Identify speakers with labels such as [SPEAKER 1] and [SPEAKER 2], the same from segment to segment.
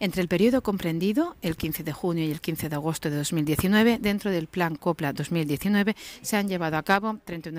[SPEAKER 1] Entre el periodo comprendido, el 15 de junio y el 15 de agosto de 2019, dentro del Plan COPLA 2019, se han llevado a cabo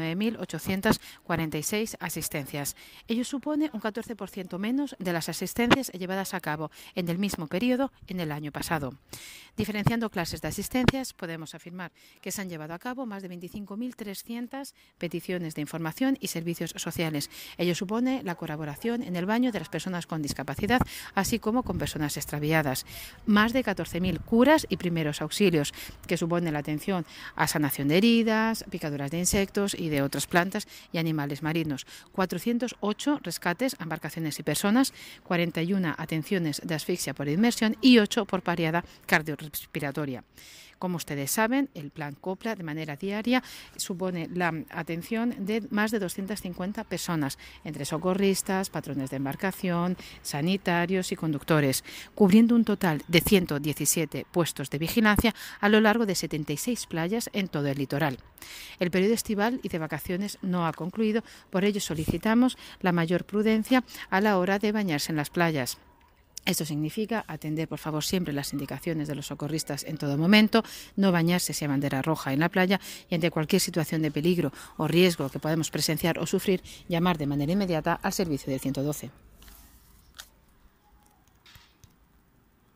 [SPEAKER 1] 39.846 asistencias. Ello supone un 14% menos de las asistencias llevadas a cabo en el mismo periodo en el año pasado. Diferenciando clases de asistencias, podemos afirmar que se han llevado a cabo más de 25.300 peticiones de información y servicios sociales. Ello supone la colaboración en el baño de las personas con discapacidad, así como con personas extraviadas. Más de 14.000 curas y primeros auxilios, que supone la atención a sanación de heridas, picaduras de insectos y de otras plantas y animales marinos. 408 rescates a embarcaciones y personas, 41 atenciones de asfixia por inmersión y 8 por parada cardiorrespiratoria. Como ustedes saben, el Plan COPLA de manera diaria supone la atención de más de 250 personas, entre socorristas, patrones de embarcación, sanitarios y conductores, cubriendo un total de 117 puestos de vigilancia a lo largo de 76 playas en todo el litoral. El periodo estival y de vacaciones no ha concluido, por ello solicitamos la mayor prudencia a la hora de bañarse en las playas. Esto significa atender, por favor, siempre las indicaciones de los socorristas en todo momento, no bañarse si hay bandera roja en la playa y ante cualquier situación de peligro o riesgo que podamos presenciar o sufrir, llamar de manera inmediata al servicio del 112.